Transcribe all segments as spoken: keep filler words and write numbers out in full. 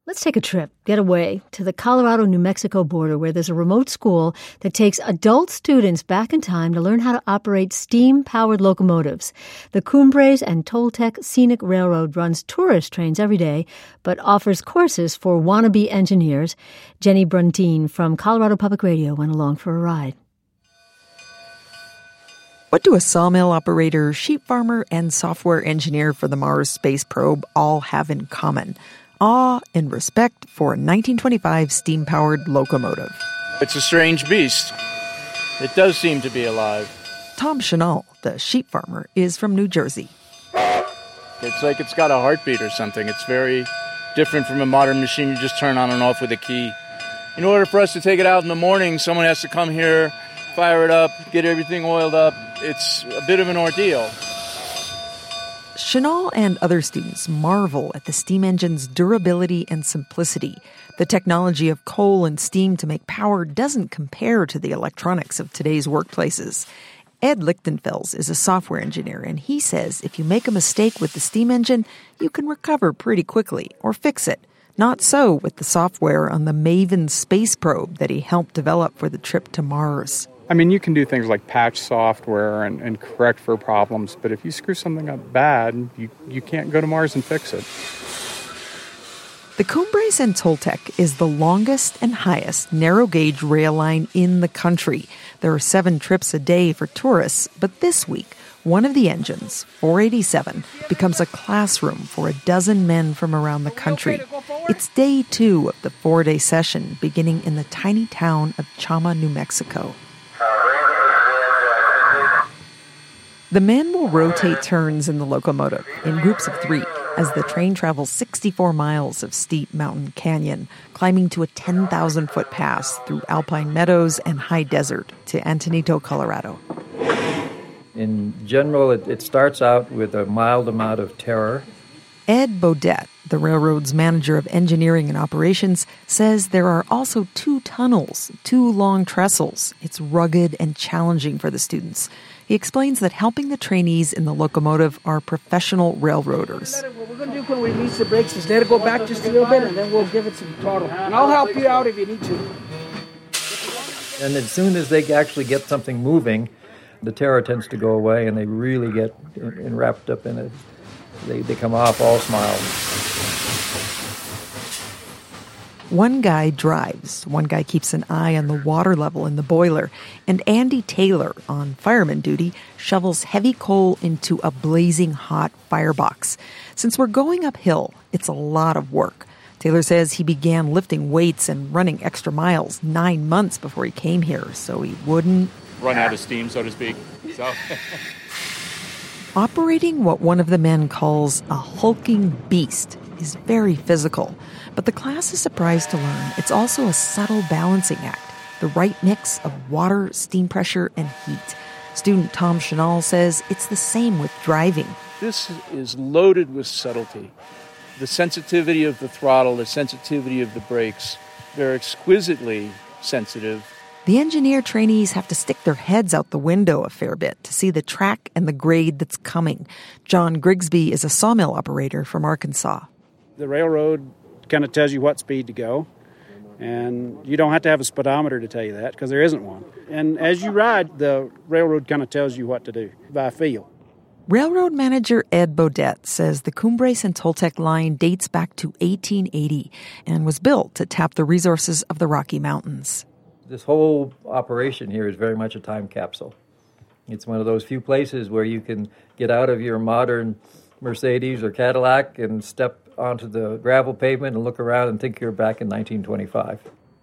Let's take a trip, get away to the Colorado-New Mexico border where there's a remote school that takes adult students back in time to learn how to operate steam-powered locomotives. The Cumbres and Toltec Scenic Railroad runs tourist trains every day, but offers courses for wannabe engineers. Jenny Bruntine from Colorado Public Radio went along for a ride. What do a sawmill operator, sheep farmer, and software engineer for the Mars space probe all have in common? Awe and respect for a nineteen twenty-five steam-powered locomotive. It's a strange beast. It does seem to be alive. Tom Chenal, the sheep farmer, is from New Jersey. It's like it's got a heartbeat or something. It's very different from a modern machine you just turn on and off with a key. In order for us to take it out in the morning, someone has to come here, fire it up, get everything oiled up. It's a bit of an ordeal. Chenal and other students marvel at the steam engine's durability and simplicity. The technology of coal and steam to make power doesn't compare to the electronics of today's workplaces. Ed Lichtenfels is a software engineer, and he says if you make a mistake with the steam engine, you can recover pretty quickly or fix it. Not so with the software on the Maven space probe that he helped develop for the trip to Mars. I mean, you can do things like patch software and, and correct for problems, but if you screw something up bad, you, you can't go to Mars and fix it. The Cumbres and Toltec is the longest and highest narrow-gauge rail line in the country. There are seven trips a day for tourists, but this week, one of the engines, four eighty-seven, becomes a classroom for a dozen men from around the country. It's day two of the four-day session, beginning in the tiny town of Chama, New Mexico. The men will rotate turns in the locomotive in groups of three as the train travels sixty-four miles of steep mountain canyon, climbing to a ten thousand foot pass through alpine meadows and high desert to Antonito, Colorado. In general, it, it starts out with a mild amount of terror. Ed Bodette, the railroad's manager of engineering and operations, says there are also two tunnels, two long trestles. It's rugged and challenging for the students. He explains that helping the trainees in the locomotive are professional railroaders. What we're going to do when we release the brakes is let it go back just a little bit, and then we'll give it some throttle. And I'll help you out if you need to. And as soon as they actually get something moving, the terror tends to go away, and they really get in, in wrapped up in it. They, they come off all smiles. One guy drives, one guy keeps an eye on the water level in the boiler, and Andy Taylor, on fireman duty, shovels heavy coal into a blazing hot firebox. Since we're going uphill, it's a lot of work. Taylor says he began lifting weights and running extra miles nine months before he came here, so he wouldn't run out of steam, so to speak. So. Operating what one of the men calls a hulking beast is very physical, but the class is surprised to learn it's also a subtle balancing act, the right mix of water, steam pressure, and heat. Student Tom Chenal says it's the same with driving. This is loaded with subtlety. The sensitivity of the throttle, the sensitivity of the brakes, they're exquisitely sensitive. The engineer trainees have to stick their heads out the window a fair bit to see the track and the grade that's coming. John Grigsby is a sawmill operator from Arkansas. The railroad kind of tells you what speed to go, and you don't have to have a speedometer to tell you that because there isn't one. And as you ride, the railroad kind of tells you what to do by feel. Railroad manager Ed Bodette says the Cumbres and Toltec line dates back to eighteen eighty and was built to tap the resources of the Rocky Mountains. This whole operation here is very much a time capsule. It's one of those few places where you can get out of your modern Mercedes or Cadillac and step onto the gravel pavement and look around and think you're back in nineteen twenty-five.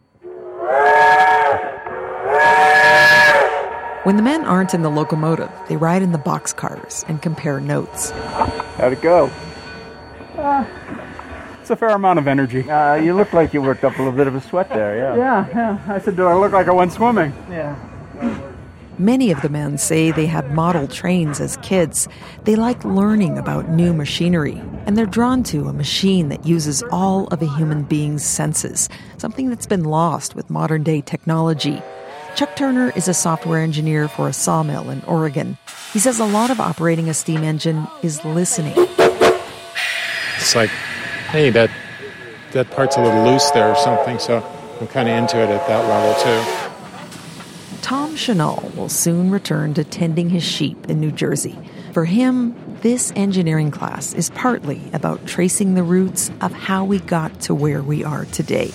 When the men aren't in the locomotive, they ride in the boxcars and compare notes. How'd it go? Uh, it's a fair amount of energy. Uh, you look like you worked up a little bit of a sweat there, yeah. Yeah, yeah. I said, do I look like I went swimming? Yeah. Many of the men say they had model trains as kids. They like learning about new machinery, and they're drawn to a machine that uses all of a human being's senses, something that's been lost with modern-day technology. Chuck Turner is a software engineer for a sawmill in Oregon. He says a lot of operating a steam engine is listening. It's like, hey, that that part's a little loose there or something, so I'm kind of into it at that level too. Tom Chenal will soon return to tending his sheep in New Jersey. For him, this engineering class is partly about tracing the roots of how we got to where we are today.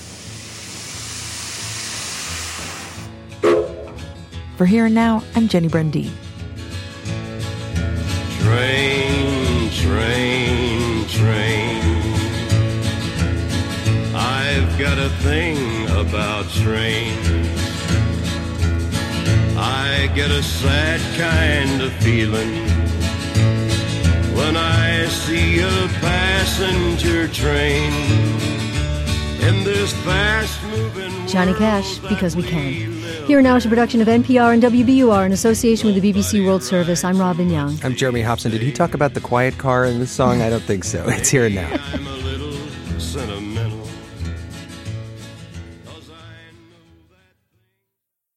For Here and Now, I'm Jenny Brundin. Train, train, train. I've got a thing about trains. I get a sad kind of feeling when I see a passenger train in this fast-moving Johnny Cash, Because We Can. Here Now is a production of N P R and W B U R in association with the B B C World Service. I'm Robin Young. I'm Jeremy Hobson. Did he talk about the quiet car in this song? I don't think so. It's Here and Now.